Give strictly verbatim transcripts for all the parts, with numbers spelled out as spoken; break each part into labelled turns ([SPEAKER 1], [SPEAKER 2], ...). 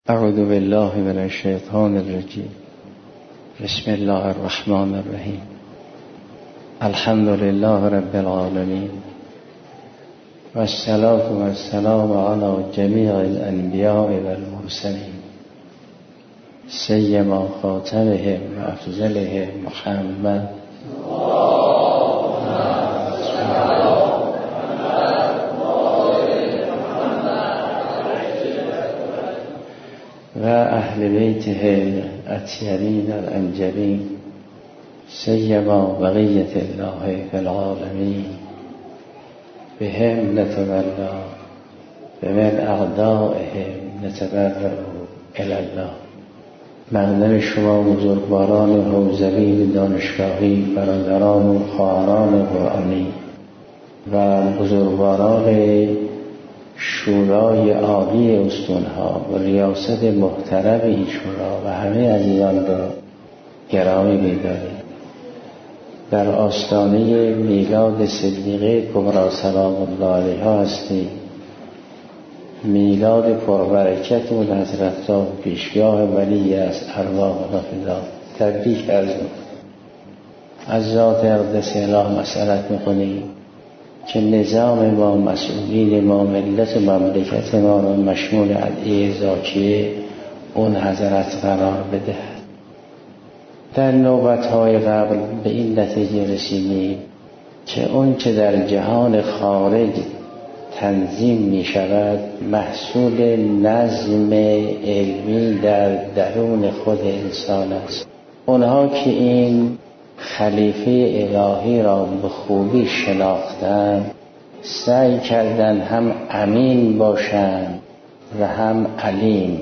[SPEAKER 1] اعوذ بالله من الشیطان الرجیم. بسم الله الرحمن الرحیم. الحمد لله رب العالمین و الصلاة و السلام علی جمیع الانبیاء و المرسلین سیما خاتمهم و افضلهم محمد و اهل بیته اطهرین الانجلین سیما بقیت الله فی العالمین بهم نتولا بمن اعدائهم نتبرأ الی الله. مقدم شما بزرگواران حوزوی دانشگاهی، برادران و خواهران قرآنی و بزرگواران شورای عالی استونها و ریاست محترم این شورا و همه عزیزان را گرامی می‌داریم. در آستانه میلاد صدیقه کبری سلام الله علیها هستیم. میلاد پربرکت اون حضرت را پیشگاه ولی از ارواح و فدا تبریک عرض می‌کنم. از ذات اقدس اله مسئلت می‌کنیم که نظام ما، مسئولین ما، ملت مملکت ما را مشمول ادعیه زاکیه اون حضرت قرار بدهد. در نوبت‌های قبل به این نتیجه رسیدیم که اون که در جهان خارج تنظیم می شود محصول نظم علمی در درون خود انسان است. اونها که این خلیفه الهی را به خوبی شناختند سعی کردند هم امین باشند و هم علیم.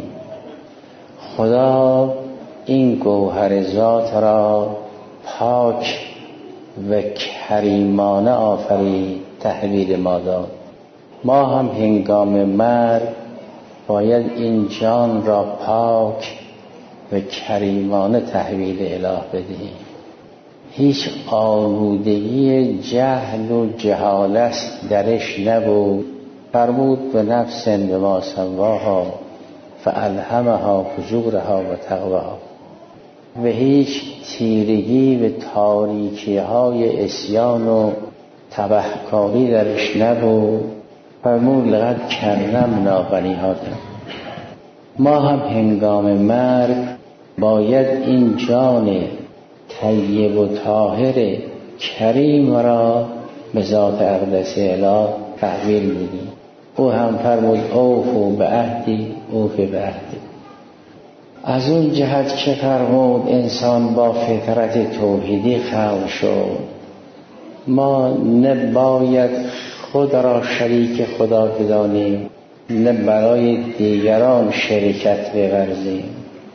[SPEAKER 1] خدا این گوهر ذات را پاک و کریمانه آفرید، تحویل ما داد. ما هم هنگام مرگ باید این جان را پاک و کریمانه تحویل اله بدهیم. هیچ آلودگی جهل و جهالت درش نبود. فرمود به نفس به ما سواها فالهمها فجورها و تقواها. و هیچ تیرگی و تاریکی های عصیان و تبهکاری درش نبود. فرمود لقد کرمنا بنی آدم. ما هم هنگام مرگ باید این جان طیب و طاهر کریم را به ذات اقدس اله تحویل میدیم. او هم فرمود اوفوا بعهدی اوف بعهدی. از اون جهت که فرمود انسان با فطرت توحیدی خلق شد، ما نه باید خود را شریک خدا بدانیم نه برای دیگران شرکت بورزیم.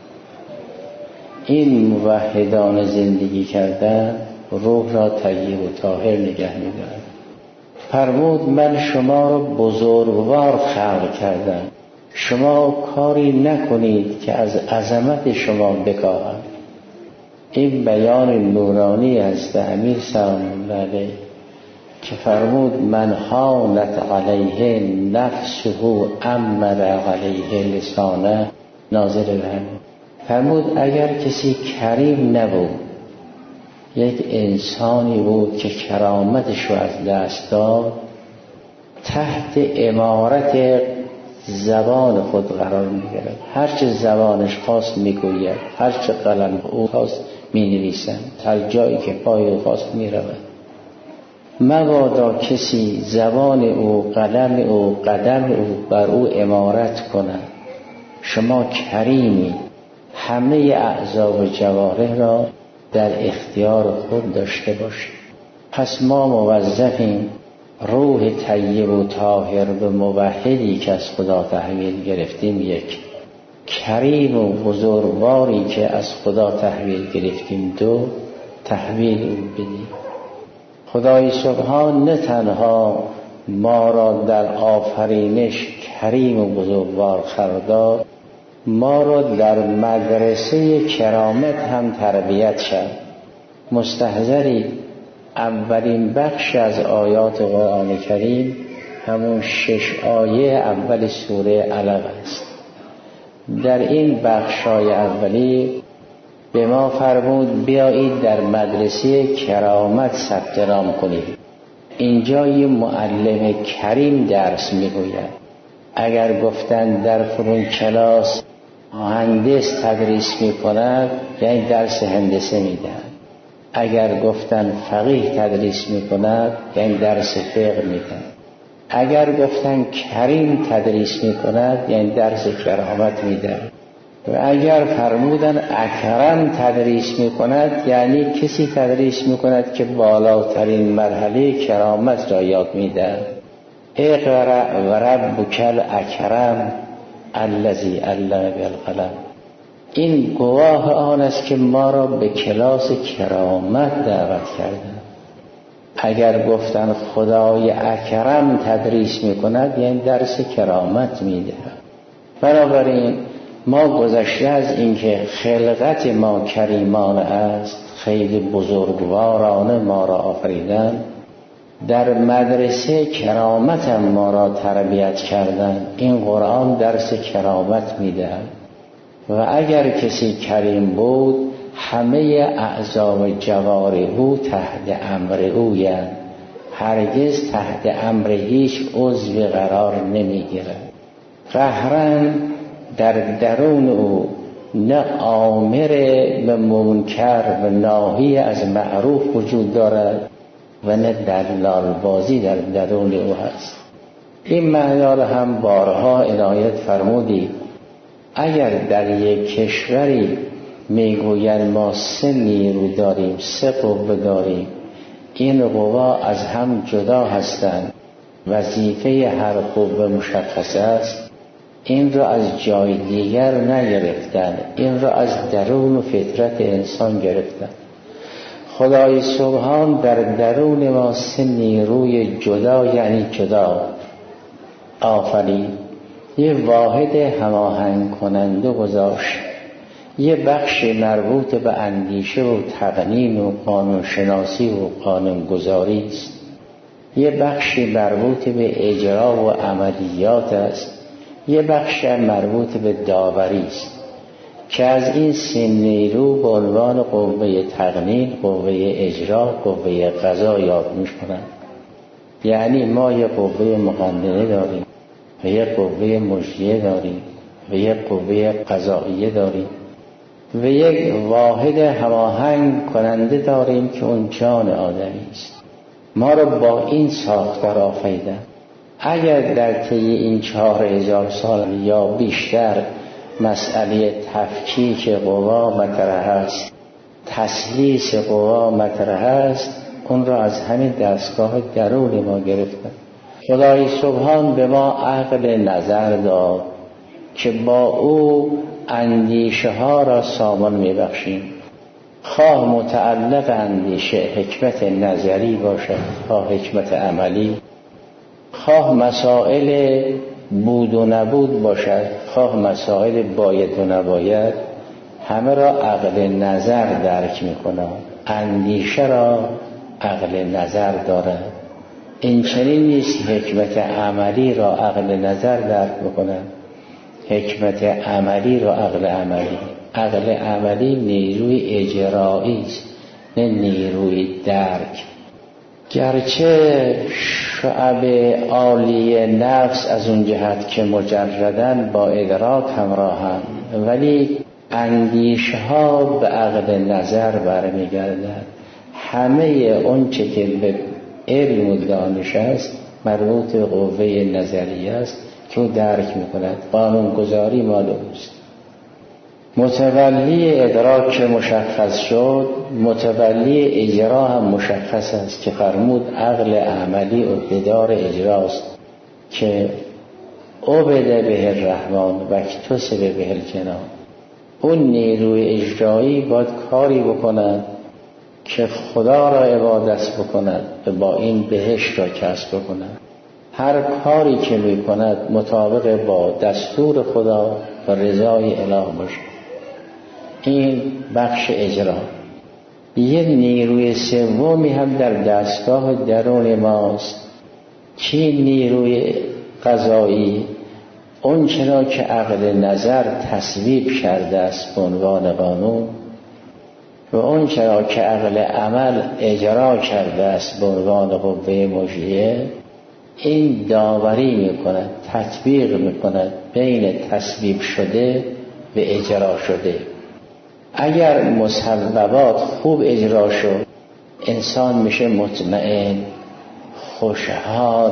[SPEAKER 1] این موحدان زندگی کردن روح را طیب و طاهر نگه می‌دارد. فرمود من شما را بزرگوار خلق کردم، شما کاری نکنید که از عظمت شما بکاهم. این بیان نورانی است امیر سلام الله علیه که فرمود من حالت علیه نفسه امر علیه لسانه ناظر بهم. فرمود اگر کسی کریم نبود، یک انسانی بود که کرامتش رو از دست داد، تحت امارت زبان خود قرار می‌گیرد. هرچه زبانش خواست میگوید، هرچه قلم او خواست مینویسند، هر جایی که پای او خواست میرود. مبادا کسی زبان او، قلم او، قدم او بر او امارت کند. شما کریمی، همه اعضا و جوارح را در اختیار خود داشته باشید. پس ما موظفیم روح طیب و طاهر و موحدی که از خدا تحویل گرفتیم، یک کریم و بزرگواری که از خدا تحویل گرفتیم، دو تحویل او بدیم. خدای سبحان نه تنها ما را در آفرینش کریم و بزرگوار خلق داد، ما را در مدرسه کرامت هم تربیت کرد. مستحضری اولین بخش از آیات قرآن کریم همون شش آیه اول سوره علق است. در این بخشای اولی به ما فرمود بیایید در مدرسه کرامت ثبت نام کنید. اینجا یه معلم کریم درس میگوید. اگر گفتن در فلان کلاس مهندس تدریس میکند یعنی درس هندسه میدن. اگر گفتن فقیه تدریس میکند یعنی درس فقه میدن. اگر گفتن کریم تدریس میکند یعنی درس کرامت میدن. و اگر فرمودن اکرم تدریس میکند یعنی کسی تدریس میکند که بالاترین مرحله کرامت را یاد میدن. اقرأ و ربک الاکرم الذی علم بالقلم. این گواه آن است که ما را به کلاس کرامت دعوت کردند. اگر گفتن خدای اکرم تدریس میکند یعنی درس کرامت میده. بنابراین ما گذشته از اینکه خلقت ما کریمانه است، خیلی بزرگوارانه ما را آفریدند، در مدرسه کرامت هم ما را تربیت کردند. این قرآن درس کرامت میده و اگر کسی کریم بود همه اعضا و جوارح او تحت امر اویند، هرگز تحت امر هیچ عضو قرار نمیگیرد. قهرن در درون او نه آمر به منکر و ناهی از معروف وجود دارد و نه دلال بازی در درون او هست. این معنا را هم بارها عنایت فرمودید. اگر در یک کشوری میگویند ما سه نیرو داریم، سه قوه داریم، این قوا از هم جدا هستند، وظیفه هر قوه مشخص است، این را از جای دیگر نگرفتند، این را از درون و فطرت انسان گرفتند. خدای سبحان در درون ما سه نیروی جدا یعنی جدا آفرید. یه واحد هماهنگ کننده گذاشت. یه بخش مربوط به اندیشه و تقنین و قانون شناسی و قانون گذاری است. یه بخش مربوط به اجرا و عملیات است. یه بخش مربوط به داوری است که از این سه نیرو به عنوان قوه تقنین، قوه اجرا، قوه قضا یاد می‌شوند. یعنی ما یه قوه مقننه داریم و یه قوه مجریه داریم و یه قوه قضاییه داریم و یک واحد هماهنگ کننده داریم که اون جان آدمی است. ما رو با این ساختار آفریدن. اگر در طی این چهار هزار سال یا بیشتر مسئله تفکیک قوا مطرح است، تسلیس قوا مطرح است، اون را از همین دستگاه درون ما گرفتن. خدای سبحان به ما عقل نظر داد که با او اندیشه ها را سامان میبخشیم. خواه متعلق اندیشه حکمت نظری باشد، خواه حکمت عملی، خواه مسائل بود و نبود باشد، خواه مسائل باید و نباید، همه را عقل نظر درک میکنند. اندیشه را عقل نظر دارد. این چنین نیست حکمت عملی را عقل نظر درک بکنند. حکمت عملی را عقل عملی. عقل عملی نیروی اجرایی است نه نیروی درک. گرچه شعب عالی نفس از اون جهت که مجردن با ادراک همراهند، ولی اندیشه ها به عقل نظر برمیگردند. همه اون چه که به علم و دانش است مربوط به قوه نظریه است که او درک میکند. قانون گذاری مال اوست. متولی ادراک مشخص شد، متولی اجرا هم مشخص است که فرمود عقل عملی عهده‌دار اجراست که عبد به الرحمن و اکتسب به الجنان. اون نیروی اجرایی باید کاری بکند که خدا را عبادت بکند و با این بهشت را کسب بکند. هر کاری که میکند مطابق با دستور خدا و رضای اله باشد. این بخش اجرا. یه نیروی سومی هم در دستگاه درون ماست که نیروی قضایی اون چرا که عقل نظر تصویب کرده است به عنوان قانون و اون چرا که عقل عمل اجرا کرده است به عنوان قوه مجریه، این داوری میکند، تطبیق میکند بین تصویب شده و اجرا شده. اگر مسببات خوب اجرا شد انسان میشه مطمئن، خوشحال،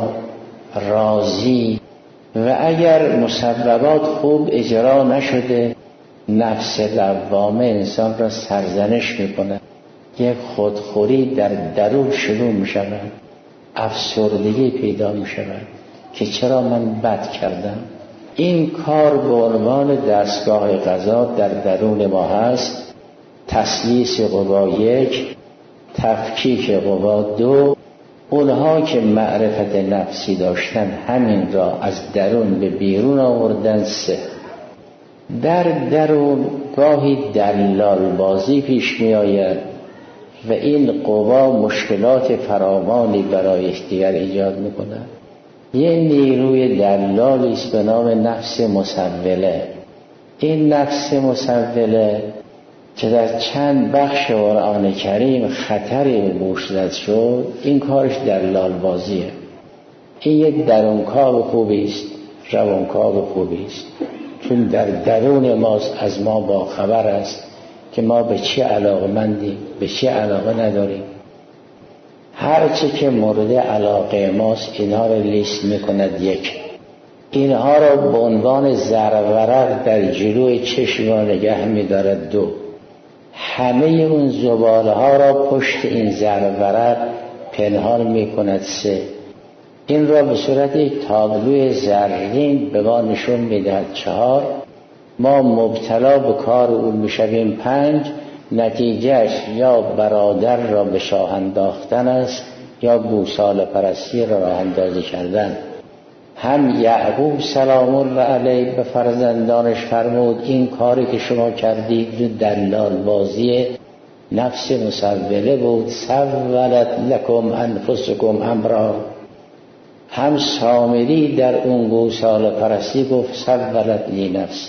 [SPEAKER 1] راضی، و اگر مسببات خوب اجرا نشده نفس لوامه انسان را سرزنش میکنه، یک خودخوری در درون شروع میشود، افسردگی پیدا میشود که چرا من بد کردم. این کار به عنوان دستگاه قضا در درون ما هست. تسلیس قوا یک، تفکیک قوا دو. اونها که معرفت نفسی داشتن همین را از درون به بیرون آوردن. سه، در درون گاهی دلال بازی پیش می آید و این قوا مشکلات فراوانی برای یکدیگر ایجاد می کند. یه نیروی دلالی است به نام نفس مسوله. این نفس مسوله که در چند بخش قرآن کریم خطری به گوش زد شد، این کارش دلال بازیه. این یک درونکار خوبی است، روانکار خوبی است، چون در درون ماست، از ما با خبر است که ما به چه علاقمندیم، به چه علاقه نداریم. هرچه که مورد علاقه ماست اینها رو لیست میکند. یک، اینها را به عنوان زرورق در جلوی چشم ما نگه میدارد. دو، همه اون زباله ها را پشت این زرورق پنهان میکند. سه، این را به صورت یک تابلوی زرین به ما نشون میدهد. چهار، ما مبتلا به کار او میشویم. پنج، نتیجهش یا برادر را به شاه انداختن است یا گوساله پرستی را راه اندازی کردن. هم یعقوب سلام الله علیه به فرزندانش فرمود این کاری که شما کردید دلال بازی نفس مسوله بود. سولت لکم انفسکم امرا. هم سامری در اون گوساله پرستی گفت سولت لی نفسی.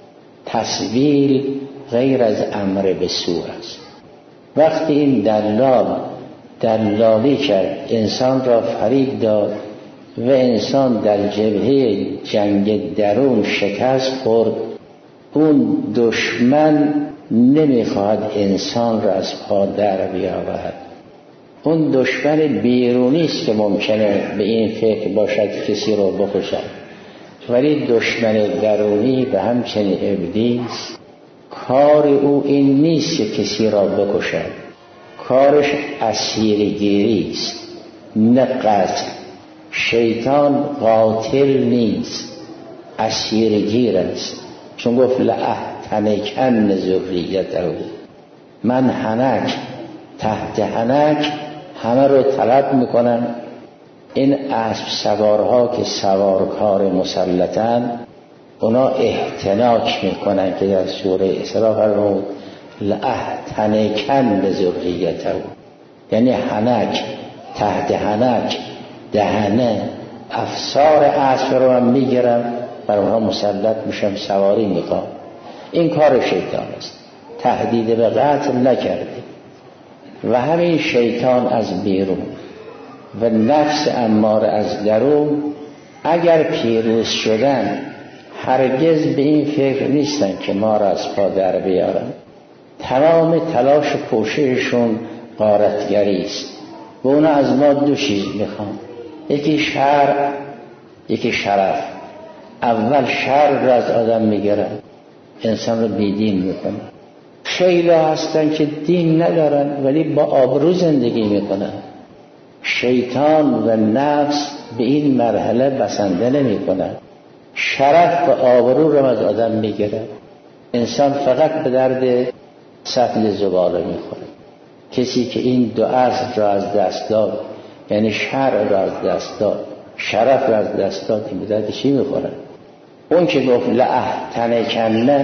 [SPEAKER 1] تسویل غیر از امر به سو است. وقتی این دلال دلالی کرد، انسان را فریب داد و انسان در جبهه جنگ درون شکست خورد، اون دشمن نمیخواهد انسان را از پا در بیاورد. اون دشمن بیرونی است که ممکنه به این فکر باشد کسی را بکشد، ولی دشمن درونی و همچنین ابلیس کار او این نیست که کسی را بکشد، کارش اسیرگیری است، نه قتل. شیطان قاتل نیست، اسیرگیر است، چون گفت لأحتنکن ذریته. من حنک تحت حنک همه رو طلب میکنم. این اسب سوارها که سوارکار مسلطن اونا احتناک میکنن که در سوره اسراء فرمود لأحتنکن ذریته، یعنی حنک تحت حنک دهنه افسار اسب رو من میگیرم بر اونها مسلط میشم، سواری میکنم. این کار شیطان است، تهدید به قتل نکرده. و همین شیطان از بیرون و نفس اماره از درون اگر پیروز شدن هرگز به این فکر نیستن که ما را از پا در بیارن. تمام تلاش و کوشششون غارتگری است و اونا از ما دو چیز میخوان، یکی شرع، یکی شرف. اول شرع را از آدم میگیرن، انسان رو بیدین میکنن. خیلی هستن که دین ندارن ولی با آبرو زندگی میکنن. شیطان و نفس به این مرحله بسنده نمیکنن. شرف و آبرو رو از آدم میگیرن. انسان فقط به درد سطل زباله میخوره. کسی که این دو اصل را از دست داد، یعنی شرع را از دست داد، شرف را از دست داد، این به درد چی میخوره؟ اون که گفت لأحتنکن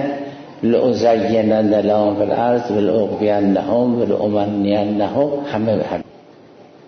[SPEAKER 1] لأزینن لهم فی الارض ولأغوینهم ولأمنینهم، همه به هم.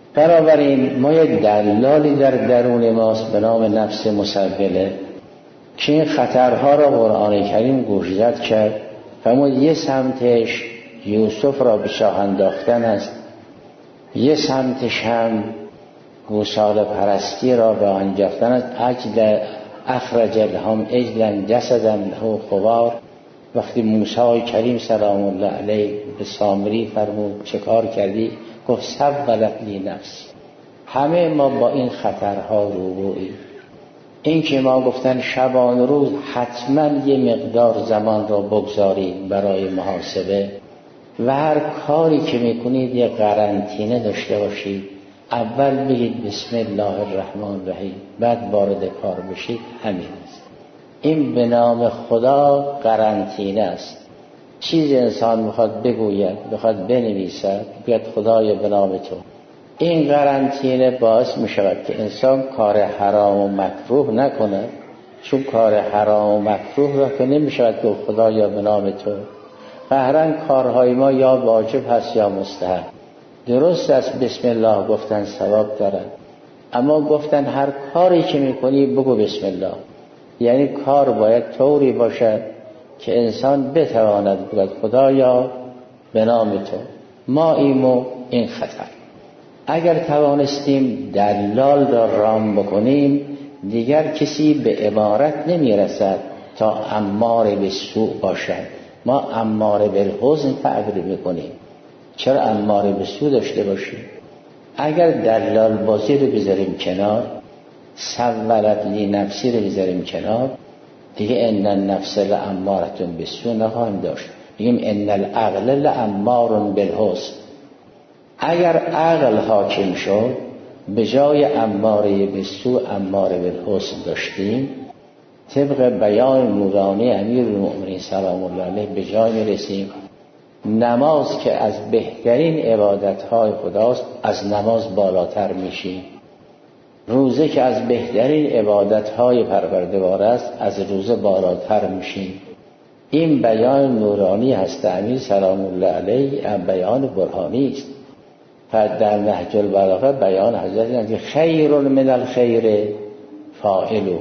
[SPEAKER 1] بنابراین ما یک دلالی در درون ماست به نام نفس مسوله که این خطرها را قرآن کریم گوشزد کرد. فرمود یه سمتش یوسف را به شاه انداختن است، یه سمتش هم گوساله پرستی را به انجافتن است. اجل اخرج لهم عجلا جسدا له خوار. وقتی موسی کریم سلام الله علیه به سامری فرمود چه کار کردی؟ گفت سولت لی نفسی. همه ما با این خطرها روبرویم. این که ما گفتن شبان روز حتما یه مقدار زمان را بگذارید برای محاسبه و هر کاری که میکنید یه قرنطینه داشته باشید. اول بگید بسم الله الرحمن الرحیم، بعد وارد کار بشید. همین است. این به نام خدا قرنطینه است. چیز انسان میخواد بگوید، میخواد بنویسد، بگید خدایا به نام تو. این قرنطینه باعث میشود که انسان کار حرام و مکروه نکنه، چون کار حرام و مکروه را که نمیشود که خدایا به نام تو. قهرن کارهای ما یا واجب هست یا مستحب. درست است بسم الله گفتن ثواب دارن، اما گفتن هر کاری که میکنی بگو بسم الله. یعنی کار باید طوری باشد که انسان بتواند بگوید خدایا به نام تو. ما ایمو این خطر. اگر توانستیم دلال را رام بکنیم دیگر کسی به عبارت نمیرسد تا امار به سوء باشد. ما امار به حزن تعبیر میکنیم. چرا امار به سوء داشته باشیم؟ اگر دلال بازی رو بذاریم کنار، سولت لی نفسی رو بذاریم کنار، دیگه ان النفس لامارة بالسوء نخواهیم داشت. بگیم ان العقل لامار بالحسن. اگر عقل حاکم شد به جای اماره بالسوء اماره بالحسن داشتیم. طبق بیان نورانی امیرالمؤمنین سلام الله علیه به جای میرسیم نماز که از بهترین عبادت‌های خداست از نماز بالاتر میشیم. روزه که از بهترین عبادت‌های پروردگار است از روزه بالاتر میشیم. این بیان نورانی هست امیر سلام الله علیه، بیان برهانی است. در نهج البلاغه بیان حضرت که خیر من الخیر فاعله،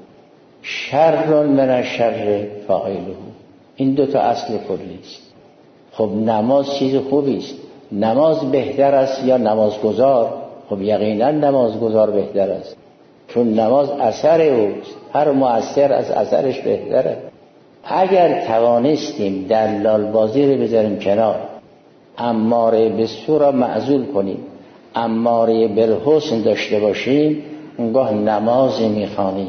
[SPEAKER 1] شر من الشر فاعله. این دو تا اصل کلی است. خب نماز چیز خوبی است. نماز بهتر است یا نمازگزار؟ خب یقینا نمازگزار بهتر است، چون نماز اثر اوست. هر مؤثر از اثرش بهتره. اگر توانستیم دلال بازی رو بذاریم کنار، اماره به سوء را معزول کنیم، اماره بالحسن داشته باشیم، اونگاه نمازی میخوانیم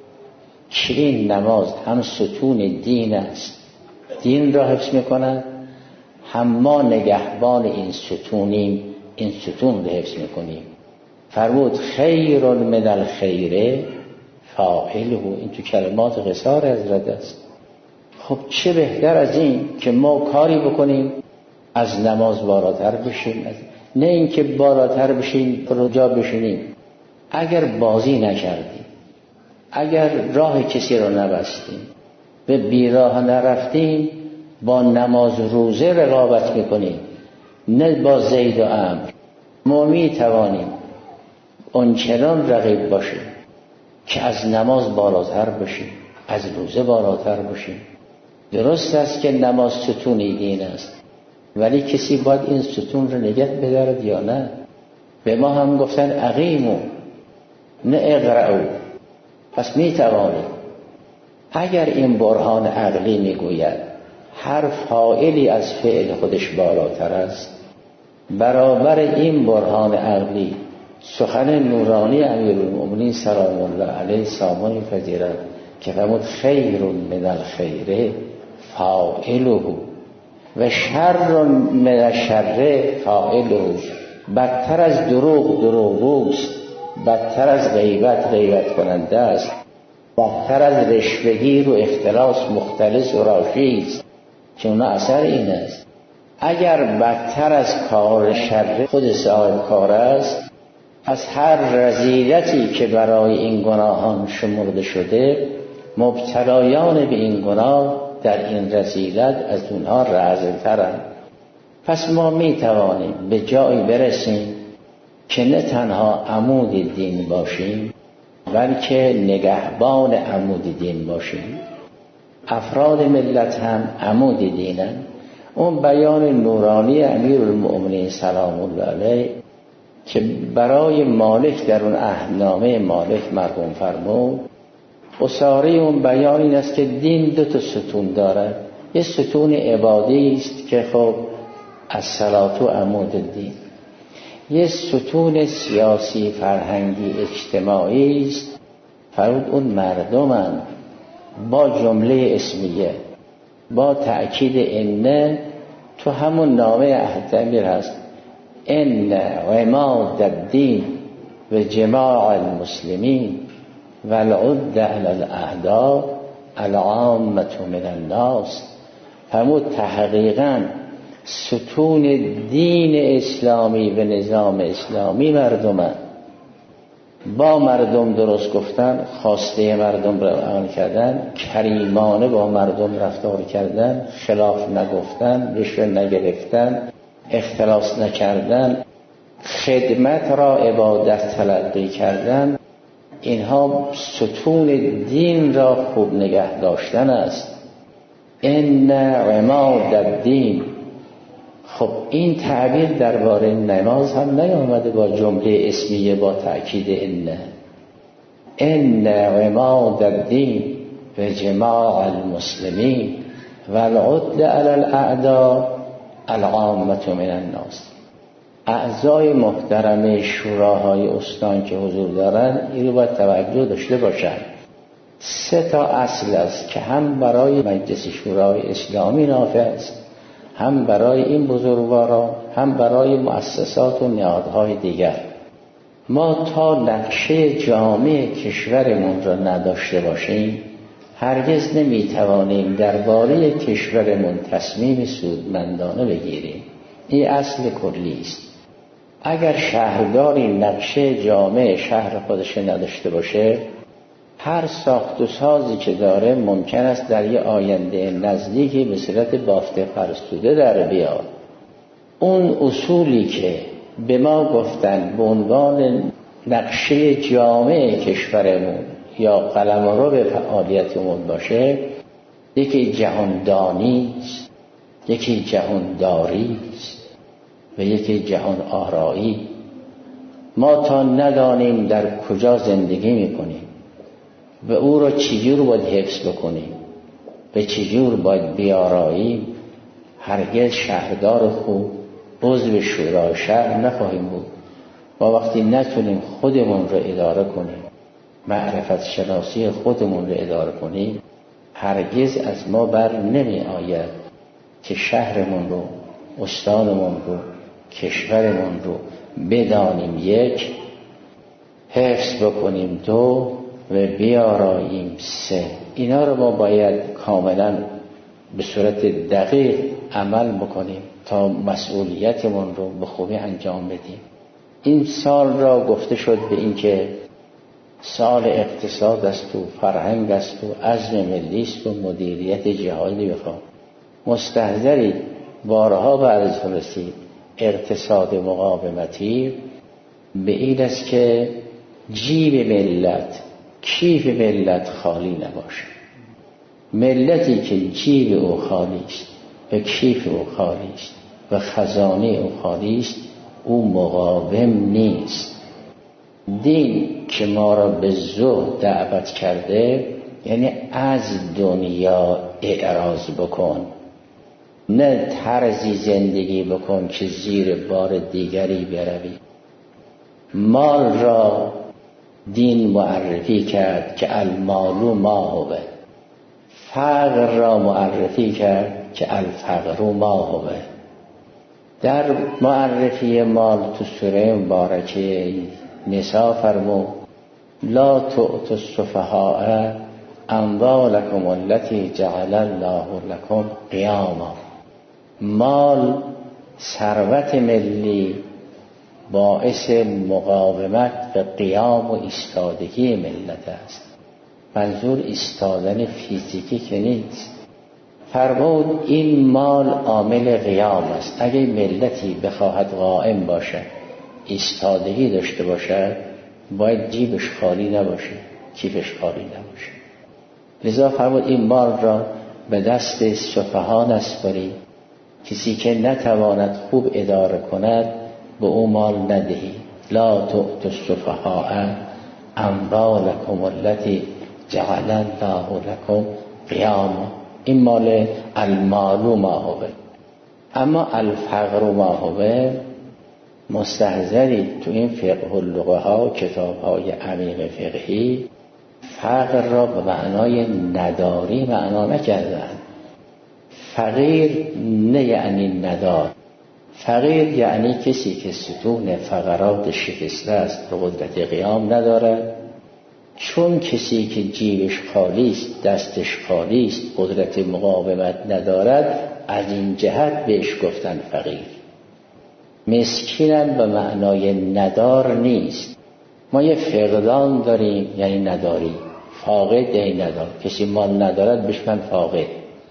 [SPEAKER 1] که این نماز هم ستون دین است، دین را حفظ میکند، هم ما نگهبان این ستونیم، این ستون را حفظ میکنیم. فرمود خیر من الخیر فاعله. این تو کلمات قصار حضرت است. خب چه بهتر از این که ما کاری بکنیم از نماز بالاتر بشیم، نه اینکه بالاتر بشیم رجا بشینیم. اگر بازی نکردیم، اگر راه کسی رو نبستیم، به بیراه نرفتیم، با نماز روزه رقابت میکنیم، نه با زید و عمرو. ما میتوانیم اونچنان رقیب باشیم که از نماز بالاتر بشیم، از روزه بالاتر بشیم. درست است که نماز ستون دین است، ولی کسی باید این ستون رو نگه بدارد یا نه؟ به ما هم گفتن اقیمو نه اقرعو. پس میتوانیم اگر این برهان عقلی میگوید هر فاعلی از فعل خودش بالاتر است، برابر این برهان عقلی سخن نورانی امیرالمؤمنین سلام الله علیه سامانی پذیرد که فرمود خیر من الخیر فاعله و شر من الشر فاعله. بدتر از دروغ دروغگوست، بدتر از غیبت غیبت کننده است، بدتر از رشوه‌گیر و اختلاس مختلس و راشی است، چون اثر این است. اگر بدتر از کار شر خود صاحب کار است، از هر رذیلتی که برای این گناهان شمرده شده، مبتلایان به این گناه در این رذیلت از اونها رذل‌ترند. پس ما می توانیم به جایی برسیم که نه تنها عمود دین باشیم، بلکه نگهبان عمود دین باشیم. افراد ملت هم عمود دینن. اون بیان نورانی امیرالمؤمنین سلام الله علیه که برای مالک در اون عهدنامه مالک مرحوم فرمود، اصاره اون بیان این است که دین دو تا ستون دارد. یه ستون عبادی است که خب الصلاة و عمود الدین، یه ستون سیاسی فرهنگی اجتماعی است. فرمود اون مردمن با جمله اسمیه، با تأکید ان تو همون نامه عهد امیر هست، ان عماد الدین و جماع المسلمین و العد علی الاعداء العامة من الناس. فرمود تحقیقاً ستون دین اسلامی و نظام اسلامی مردمن، با مردم درست گفتن، خواسته مردم را عمل کردن، کریمانه با مردم رفتار کردن، خلاف نگفتن، رشوه نگرفتن، اختلاس نکردن، خدمت را عبادت تلقی کردن. اینها ستون دین را خوب نگه داشتن است. ان عماد الدین. خب این تعبیر درباره نماز هم نیامده با جمله اسمیه با تأکید ان ان عماد الدین و جماع المسلمین و العد علی الاعداء العامة من الناس. اعضای محترم شوراهای استان که حضور دارند این رو باید توجه داشته باشند. سه تا اصل است که هم برای مجلس شورای اسلامی نافع است، هم برای این بزرگواران، هم برای مؤسسات و نهادهای دیگر. ما تا نقشه جامع کشورمون را نداشته باشیم هرگز نمیتوانیم درباره کشورمون تصمیم سودمندانه بگیریم. این اصل کلی است. اگر شهرداری نقشه جامع شهر خودش نداشته باشه، هر ساخت و سازی که داره ممکن است در یه آینده نزدیکی به صورت بافته فرستوده در بیاد. اون اصولی که به ما گفتن به عنوان نقشه جامع کشورمون یا قلمرو به فعالیتمون باشه، یکی جهاندانی است، یکی جهانداری است و یکی جهان آرایی. ما تا ندانیم در کجا زندگی میکنیم و او را چجور باید حفظ بکنیم، به چجور باید بیاراییم، هرگز شهردار خوب عضو شورای شهر نخواهیم بود. ما وقتی نتونیم خودمون رو اداره کنیم، معرفت شناسی خودمون رو اداره کنیم، هرگز از ما بر نمی آید که شهرمون رو، استانمون رو، کشورمون رو بدانیم یک، حفظ بکنیم دو و بیاراییم سه. اینا رو ما باید کاملا به صورت دقیق عمل بکنیم تا مسئولیتمون رو به خوبی انجام بدیم. این سال را گفته شد به این که سال اقتصاد است و فرهنگ است و عزم ملی است و مدیریت جهانی بخوام. مستحضری بارها بعد رسید اقتصاد مقاومتی به این است که جیب ملت، کیف ملت خالی نباشه. ملتی که جیب او خالی است و کیف او خالی است و خزانه او خالی است، او مقاوم نیست. دین که ما را به زهد دعوت کرده یعنی از دنیا اعراض بکن، نه طرزی زندگی بکن که زیر بار دیگری بروی. مال را دین معرفی کرد که المال ما هو، فقر را معرفی کرد که الفقر ما هو. در معرفی مال تو سوره مبارکه نساء فرمود لا تؤتوا السفهاء اموالکم التي جعل الله لكم قیاما. مال، ثروت ملی باعث مقاومت و قیام و ایستادگی ملت است. منظور ایستادن فیزیکی که نیست. فرمود این مال عامل قیام است. اگه ملتی بخواهد قائم باشد، ایستادگی داشته باشد، باید جیبش خالی نباشه، کیفش خالی نباشه. لذا فرمود این مال را به دست سفها نسپاری، کسی که نتواند خوب اداره کند به او مال ندهی. لا تؤتوا السفهاء اموالکم التي جعل الله لكم قیاما. این مال المال ما هو. اما الفقر ما هو مستحضری تو این فقه اللغه ها، کتاب های عمیق فقهی، فقر را به معنای نداری معنا نکردند. فقیر نه یعنی ندار، فقیر یعنی کسی که ستون فقرات شکسته است، به قدرت قیام ندارد. چون کسی که جیبش خالی است، دستش خالی است، قدرت مقاومت ندارد، از این جهت بهش گفتن فقیر. مسکینم به معنای ندار نیست. ما یه فقدان داریم یعنی نداری، فاقد یعنی ندار. کسی مال ندارد بهش من فاقد.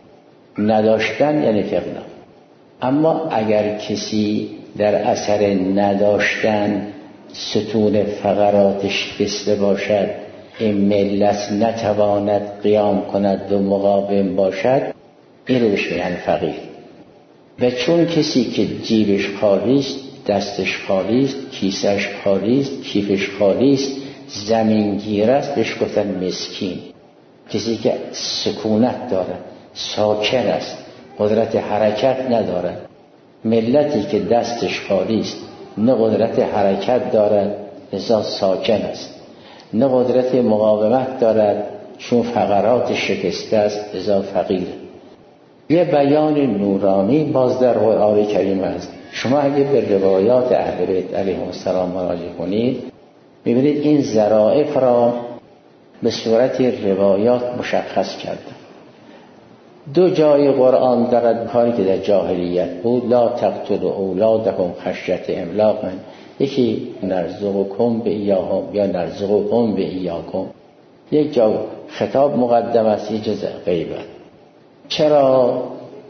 [SPEAKER 1] نداشتن یعنی فقدان. اما اگر کسی در اثر نداشتن ستون فقراتش شکسته باشد، این ملت نتواند قیام کند و مقاوم باشد، این رو بهش میگن فقیر. و چون کسی که جیبش خالی است، دستش خالی است، کیسش خالی است، کیفش خالی است، زمینگیر است، بهش گفتن مسکین. کسی که سکونت دارد، ساکن است، قدرت حرکت ندارد. ملتی که دستش خالی است، نه قدرت حرکت دارد، لذا ساکن است، نه قدرت مقاومت دارد، چون فقرات شکسته است، لذا فقیر. یه بیان نورانی باز در قرآن کریم است. شما اگه به روایات اهل بیت علیهم السلام مراجعه کنید، می‌بینید این ظرافت را به صورت روایات مشخص کرده. دو جای قرآن دارد کاری که در جاهلیت بود، لا تقتلوا اولادکم خشیة املاق. یکی نرزقکم به ایاهم یا نرزقکم به ایاکم. یک جا خطاب مقدم است، یک جا غیبت. چرا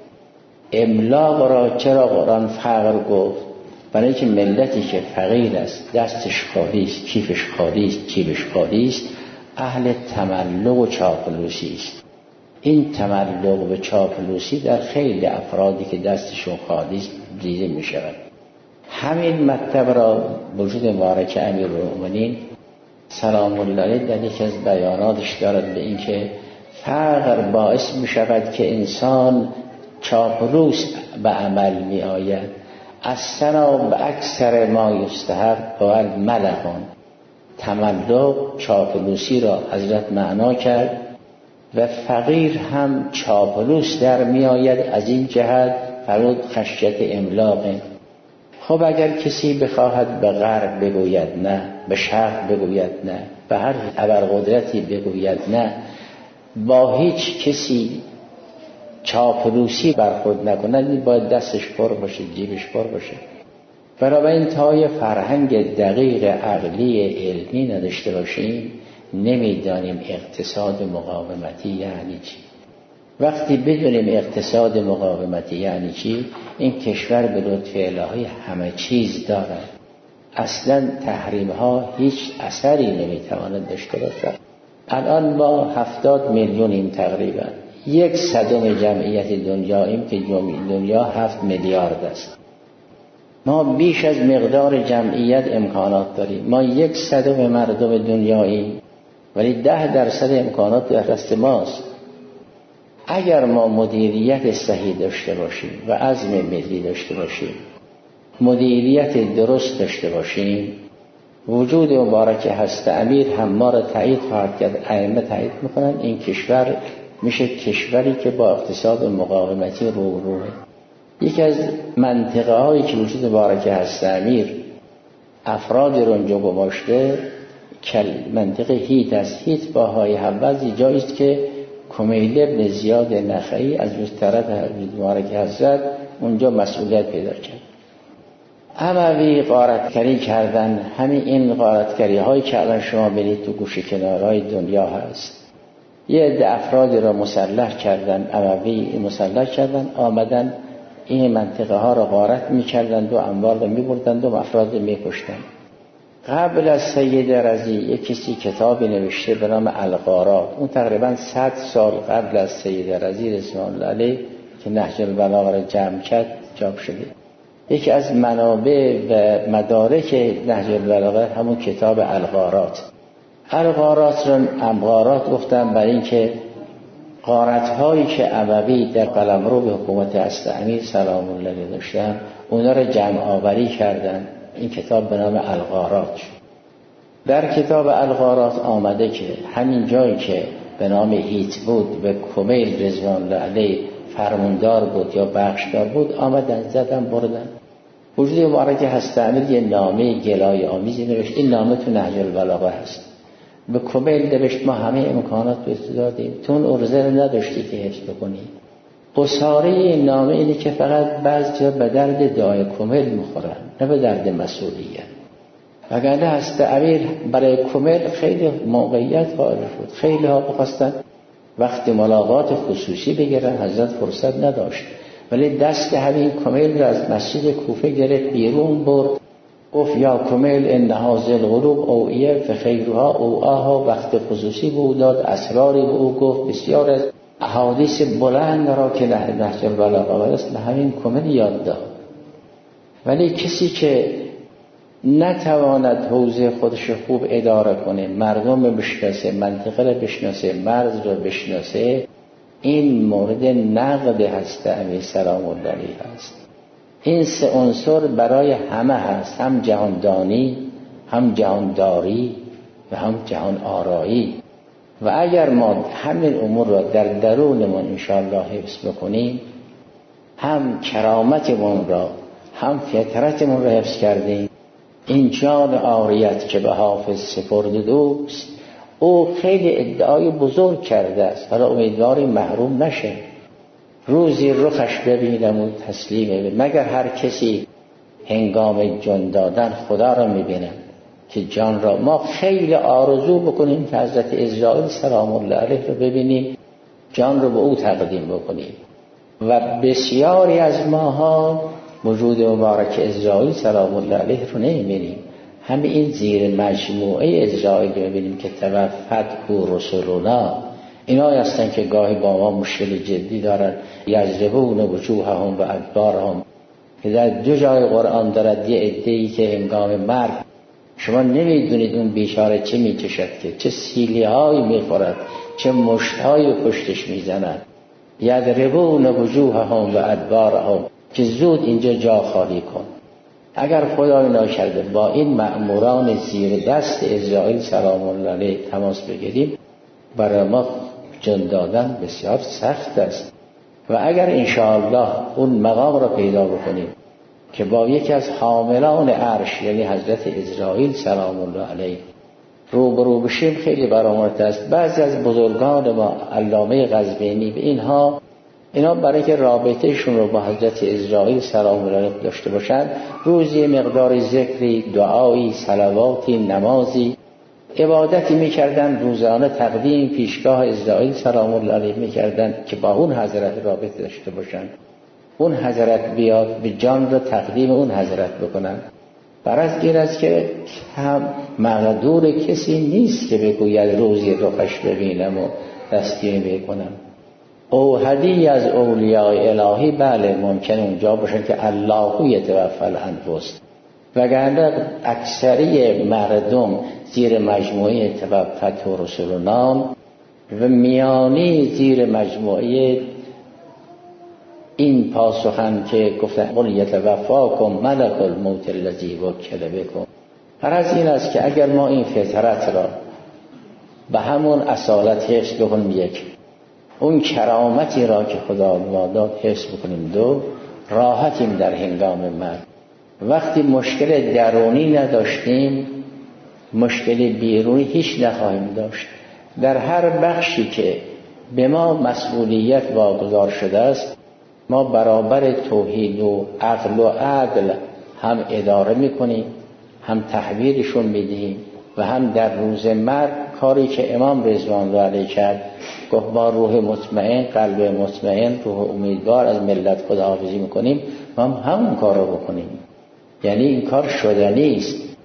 [SPEAKER 1] املاق را چرا قرآن فقر گفت؟ برای اینکه ملتی که فقیر است، دستش خالی است، کیفش خالی است، جیبش خالی است، اهل تملق و چاپلوسی است. این تملق و چاپلوسی در خیلی افرادی که دستشون خالی است دیده می شود. همین مطلب را وجود مبارک امیرالمومنین سلام الله علیه در یکی از بیاناتش دارد، به اینکه فقر باعث می شود که انسان چاپلوس به عمل می آید. اصلا به اکثر ما یستحب قول ملکان. تملق چاپلوسی را حضرت معنا کرد و فقیر هم چاپلوس در می آید. از این جهت فرود خشیت املاقه. خب اگر کسی بخواهد به غرب بگوید نه، به شرق بگوید نه، به هر ابرقدرتی بگوید نه، با هیچ کسی چاپلوسی برخورد نکند، باید دستش پر باشه، جیبش پر باشه. برای این تا فرهنگ دقیق عقلی علمی نداشته باشیم، نمیدانیم اقتصاد مقاومتی یعنی چی. وقتی بدونیم اقتصاد مقاومتی یعنی چی، این کشور به لطف الهی همه چیز دارد. اصلا تحریم ها هیچ اثری نمیتواند داشته باشد. الان ما هفتاد میلیونیم تقریبا، یک صدم جمعیت دنیاییم که دنیا هفت میلیارد است. ما بیش از مقدار جمعیت امکانات داریم. ما یک صدم مردم دنیاییم ولی ده درصد امکانات در دست ماست. اگر ما مدیریت صحیح داشته باشیم و عزم ملی داشته باشیم، مدیریت درست داشته باشیم، وجود مبارک هست امیر هم ما را تایید خواهد کرد، ائمه تایید میکنن، این کشور میشه کشوری که با اقتصاد مقاومتی رو روه. یکی از منطقه هایی که وجود مبارک هست امیر افراد رو اونجا گماشته کل منطقه هیت است. هیت با های حوضی جایی است که کمیل ابن زیاد نخعی از طرف مبارک حضرت اونجا مسئولیت پیدا کرد. اموی غارتگری کردن. همین این غارتگری هایی که الان شما بینید تو گوشه کنارهای دنیا هست. یه عده افرادی را مسلح کردن، اموی مسلح کردن، آمدن این منطقه ها را غارت میکردن و اموال را میبردن و افراد را میکشتن. قبل از سید رضی یک کسی کتابی نوشته به نام الغارات، اون تقریبا صد سال قبل از سید رضی رضوان الله علیه که نهج البلاغه را جمع کرد چاپ شده. یکی از منابع و مدارک نهج البلاغه همون کتاب الغارات. الغارات را الغارات گفتم برای اینکه غارت‌هایی که اموی در قلمرو به حکومت اصلعینی سلام الله علیه داشتن، اونا را جمع آوری کردن. این کتاب به نام الغارات شد. در کتاب الغارات آمده که همین جایی که به نام هیت بود و کمیل رضوان الله علیه فرماندار بود یا بخشدار بود، آمدن زدن بردن. وجود مبارک هسته‌امیر یه نامه گلای آمیزی نوشت. این نامه تو نهج البلاغه هست. به کمیل نوشت ما همه امکانات به تو دادیم، تو اون ارزه رو نداشتی که حفظ بکنی. قصاره این نامه اینه که فقط بعضی به درد دعای کمیل میخورن، نه به درد مسئولیت. وگرنه هسته‌امیر برای کمیل خیلی موقعیت قائل شد. خیلی ها بخواستن وقتی ملاقات خصوصی بگیرن، حضرت فرصت نداشت، ولی دست همین کمیل را از مسجد کوفه گرفت بیرون برد. گفت یا کمیل ان هذه القلوب اوعیه فخیرها اوعاها. وقت خصوصی به او داد، اسراری به او گفت. بسیار از احادیث بلند را که نهج البلاغه است همین کمیل یاد داد. ولی کسی که نتواند حوزه خودش خوب اداره کنه، مردم رو بشناسه، منطقه رو بشناسه، مرز رو بشناسه، این مورد نقد هسته‌امیر سلام الله علیه است. این سه عنصر برای همه هست، هم جهاندانی، هم جهانداری و هم جهان آرایی. و اگر ما همین امور را در درونمون انشاءالله حفظ بکنیم، هم کرامتمون را هم فطرتمون را حفظ کردیم. این جان عاریت که به حافظ سپرد دوست، او خیلی ادعای بزرگ کرده است، حالا امیدواری محروم نشه. روزی رخش ببینم و تسلیمه، مگر هر کسی هنگام جان دادن خدا را میبینه که جان را ما خیلی آرزو بکنیم که حضرت عزراییل سلام الله علیه رو ببینیم، جان رو به او تقدیم بکنیم. و بسیاری از ماها وجود مبارک عزراییل سلام الله علیه رو نمیبینیم. همین این زیر مجموعه عزراییل رو ببینیم که توفت او رسولنا، اینا هستن که گاهی با ما مشکل جدی دارن. یضربون وجوههم و ادبارهم، که در دو جای قرآن دارد یه عده‌ای که هنگام مرگ شما نمیدونید اون بیچاره چه میکشد، که چه سیلی هایی میخورد، چه مشت های پشتش میزند. یضربون وجوههم و ادبارهم، که زود اینجا جا خالی کن. اگر خدای ناکرده با این مأموران زیر دست عزراییل سلام الله علیه تماس بگیریم، برای ما جان دادن بسیار سخت است. و اگر انشاءالله اون مقام را پیدا بکنیم که با یکی از حاملان عرش یعنی حضرت عزراییل سلام الله علیه روبرو بشیم، خیلی برآمده است. بعضی از بزرگان ما علامه قزوینی به اینها اینا برای که رابطهشون رو با حضرت عزراییل سلام الله علیه داشته باشن، روزی مقدار ذکری، دعایی، صلواتی، نمازی، عبادتی میکردن، روزانه تقدیم پیشگاه عزراییل سلام الله علیه میکردن که با اون حضرت رابطه داشته باشن. اون حضرت بیاد به جان را تقدیم اون حضرت بکنن. برای این است که هم مقدور کسی نیست که بگوید روزی رخش ببینم و دستگیری بکنم. اوحدی از اولیاء الهی بله ممکن اونجا باشن که الله یتوفی الانفس، وگرنه اکثری مردم زیر مجموعه توفت و رسولنا و میانی زیر مجموعه این پاسخن که گفتن قل یتوفاکم ملک الموت الذی وکل بکم. هر از این است که اگر ما این فطرت را به همون اصالت حفظ بکنیم، یک اون کرامتی را که خدا ما داد حفظ بکنیم، دو راحتیم در هنگام مرگ. وقتی مشکل درونی نداشتیم، مشکل بیرونی هیچ نخواهیم داشت. در هر بخشی که به ما مسئولیت واگذار شده است، ما برابر توحید و عقل و عدل هم اداره میکنیم، هم تحویلشون میدیم و هم در روز مرگ کاری که امام رضوان الله علیه کرد، گفت با روح مطمئن، قلب مطمئن، روح امیدوار از ملت خداحافظی میکنیم، ما هم همون کار رو بکنیم. یعنی این کار شدنی است.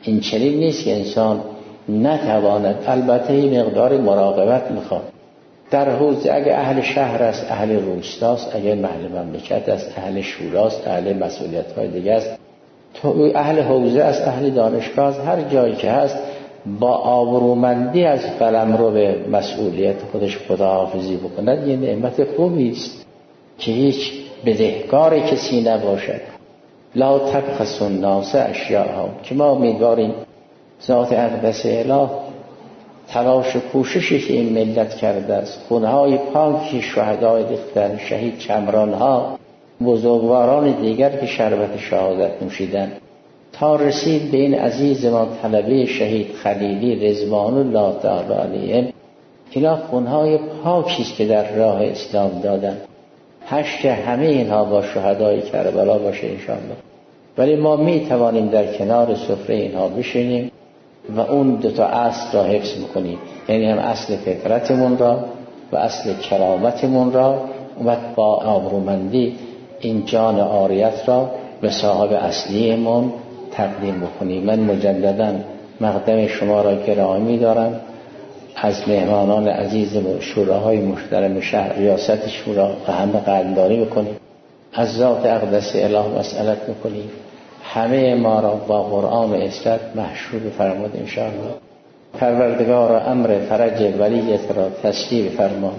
[SPEAKER 1] این چنین نیست که انسان نتواند. البته این مقدار مراقبت میخواد. در حوزه اگه اهل شهر است، اهل روستاست، اگه محل مملکت است، اهل شوراست، اهل مسئولیت های دیگه است، تو اهل حوزه است، اهل دانشگاه است، هر جایی که هست با آبرومندی از قلمرو به مسئولیت خودش خداحافظی بکند، یه نعمت خوبی است که هیچ بدهکار کسی نباشد. لا تبخسوا الناس اشیاءهم، که ما امیدواریم ذات اقدس اله تلاش و کوششی که این ملت کرده است، خونهای پاکی شهدای ریختن، شهید چمرانها، بزرگواران دیگر که شربت شهادت نوشیدن، تا رسید به این عزیز ما طلبه شهید خلیلی رضوان الله تعالی علیهم. اینا خونهای پاکی است که در راه اسلام دادن. حشر همه اینها با شهدای کربلا باشه انشاءالله. ولی ما می توانیم در کنار سفره اینها بشینیم و اون دو تا اصل را حفظ میکنیم، یعنی هم اصل فطرتمون را و اصل کرامتمون را، و با آبرومندی این جان عاریت را به صاحب اصلیمون تقدیم بکنیم. من مجددا مقدم شما را گرامی دارم. از مهمانان عزیز شوراهای محترم شهر، ریاست شورا و همه قدردانی بکنیم. از ذات اقدس اله مسئلت میکنیم همه ما را با قرآن عزت محشور بفرماد انشاءالله. پروردگار امر فرج ولیت را تسهیل فرما.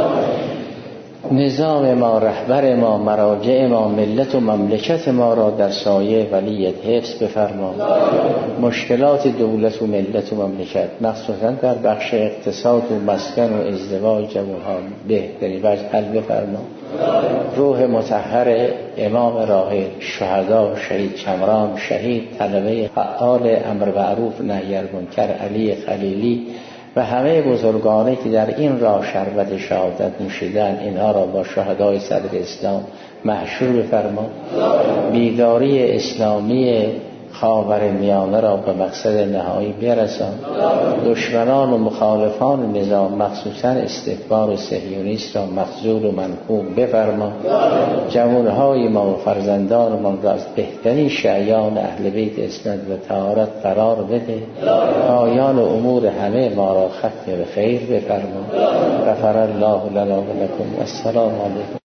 [SPEAKER 1] نظام ما، رهبر ما، مراجع ما، ملت و مملکت ما را در سایه ولیت حفظ بفرما. مشکلات دولت و ملت و مملکت مخصوصا در بخش اقتصاد و مسکن و ازدواج جوانها بهترین وجه حل بفرما. روح مطهر امام راحل، شهدا، شهید چمران، شهید طلبه فعال امر معروف نهی عن منکر علی خلیلی و همه بزرگانی که در این راه شربت شهادت نوشیدن، اینها را با شهدای صدر اسلام محشور بفرما. بیداری اسلامی خاورمیانه را به مقصد نهایی برسان. دشمنان و مخالفان نظام مخصوصا استکبار صهیونیست را مخذول و منکوب بفرما. جوانهای ما و فرزندانمان را از بهترین شیعیان اهل بیت اسمت و طهارت قرار بده. پایان امور همه ما را ختم به خیر بفرما. غفر الله لنا و لکم. السلام علیکم.